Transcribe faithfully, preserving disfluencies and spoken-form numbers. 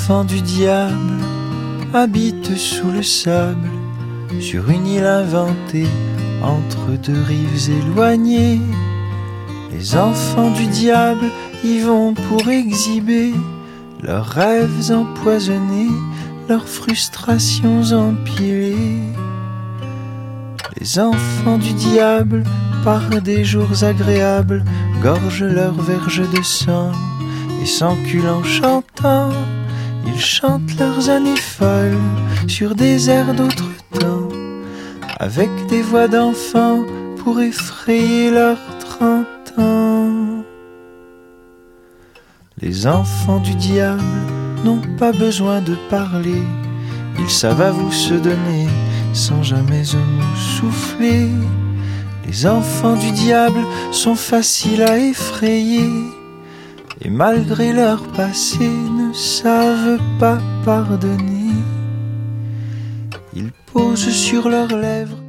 enfants du diable habitent sous le sable, sur une île inventée, entre deux rives éloignées. Les enfants du diable y vont pour exhiber leurs rêves empoisonnés, leurs frustrations empilées. Les enfants du diable, par des jours agréables, gorgent leurs verges de sang et s'enculent en chantant. Ils chantent leurs années folles sur des airs d'autre temps, avec des voix d'enfants pour effrayer leurs trente ans. Les enfants du diable n'ont pas besoin de parler, ils savent à vous se donner sans jamais un mot souffler. Les enfants du diable sont faciles à effrayer, et malgré leur passé ne savent pas pardonner. Ils posent sur leurs lèvres